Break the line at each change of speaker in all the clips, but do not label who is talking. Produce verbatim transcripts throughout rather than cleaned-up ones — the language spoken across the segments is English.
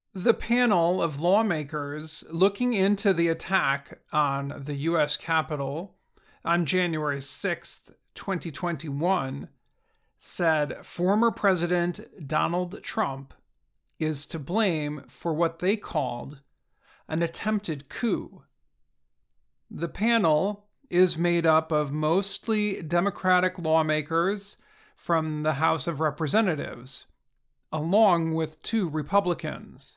The panel of lawmakers looking into the attack on the U S Capitol on January sixth, twenty twenty-one, said former President Donald Trump is to blame for what they called an attempted coup. The panel is made up of mostly Democratic lawmakers from the House of Representatives, along with two Republicans.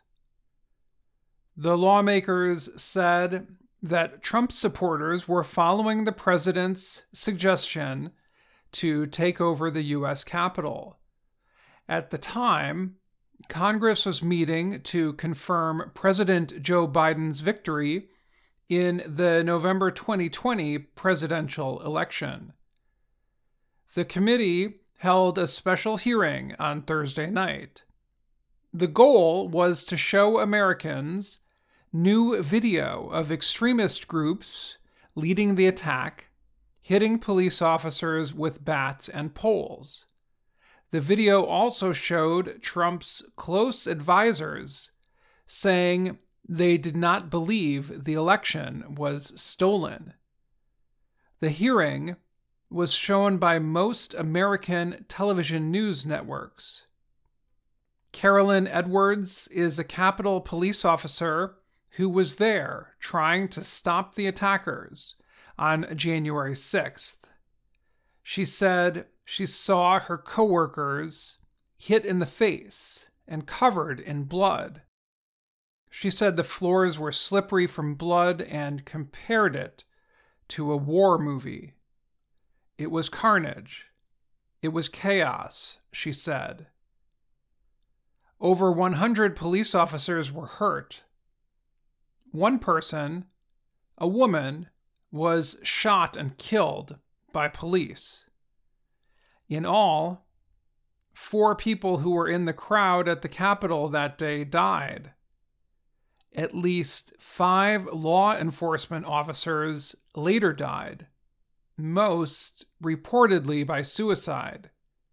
The lawmakers said that Trump supporters were following the president's suggestion to take over the U S Capitol. At the time, Congress was meeting to confirm President Joe Biden's victory in the November twenty twenty presidential election. The committee held a special hearing on Thursday night. The goal was to show Americans new video of extremist groups leading the attack, hitting police officers with bats and poles. The video also showed Trump's close advisors saying they did not believe the election was stolen. The hearing was shown by most American television news networks. Carolyn Edwards is a Capitol police officer who was there trying to stop the attackers on January sixth. She said she saw her coworkers hit in the face and covered in blood. She said the floors were slippery from blood and compared it to a war movie. It was carnage. It was chaos, she said. Over one hundred police officers were hurt. One person, a woman, was shot and killed by police. In all, four people who were in the crowd at the Capitol that day died. At least five law enforcement officers later died, most reportedly by suicide.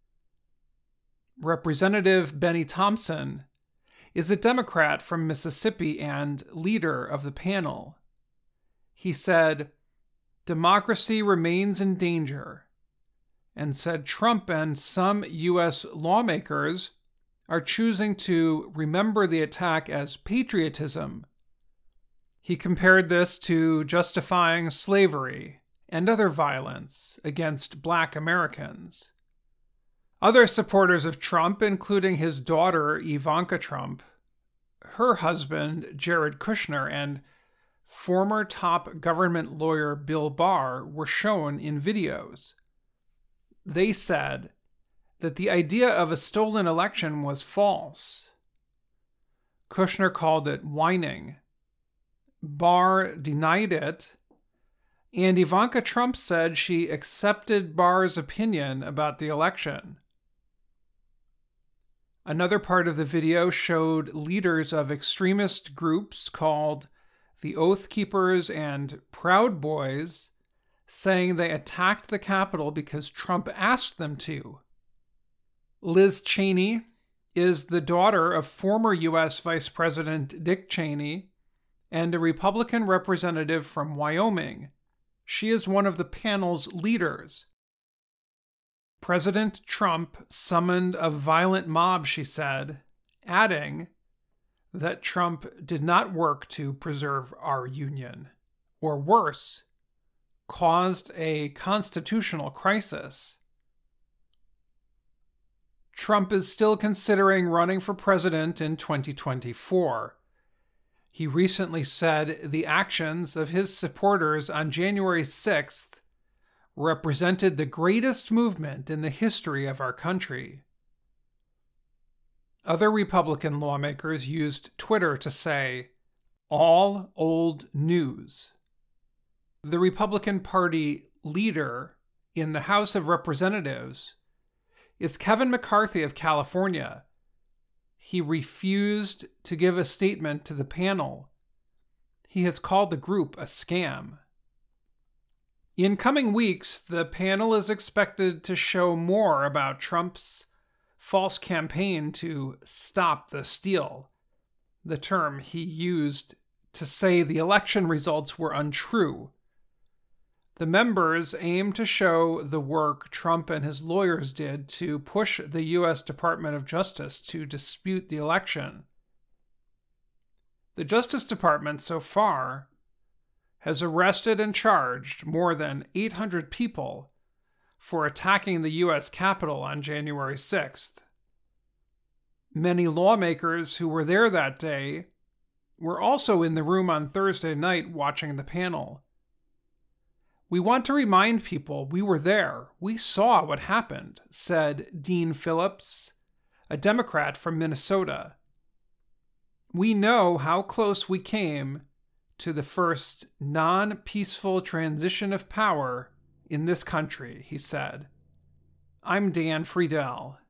Representative Benny Thompson is a Democrat from Mississippi and leader of the panel. He said, "Democracy remains in danger," and said Trump and some U S lawmakers are choosing to remember the attack as patriotism. He compared this to justifying slavery and other violence against Black Americans. Other supporters of Trump, including his daughter Ivanka Trump, her husband Jared Kushner, and former top government lawyer Bill Barr, were shown in videos. They said that the idea of a stolen election was false. Kushner called it whining. Barr denied it, and Ivanka Trump said she accepted Barr's opinion about the election. Another part of the video showed leaders of extremist groups called the Oath Keepers and Proud Boys saying they attacked the Capitol because Trump asked them to. Liz Cheney is the daughter of former U S Vice President Dick Cheney and a Republican representative from Wyoming. She is one of the panel's leaders. President Trump summoned a violent mob, she said, adding that Trump did not work to preserve our union, or worse, caused a constitutional crisis. Trump is still considering running for president in twenty twenty-four. He recently said the actions of his supporters on January sixth represented the greatest movement in the history of our country. Other Republican lawmakers used Twitter to say, "All old news." The Republican Party leader in the House of Representatives is Kevin McCarthy of California. He refused to give a statement to the panel. He has called the group a scam. In coming weeks, the panel is expected to show more about Trump's false campaign to stop the steal. the term he used to say the election results were untrue. The members aimed to show the work Trump and his lawyers did to push the U S Department of Justice to dispute the election. The Justice Department so far has arrested and charged more than eight hundred people for attacking the U S Capitol on January sixth. Many lawmakers who were there that day were also in the room on Thursday night watching the panel. "We want to remind people we were there. We saw what happened," said Dean Phillips, a Democrat from Minnesota. "We know how close we came to the first non-peaceful transition of power in this country," he said. I'm Dan Friedel.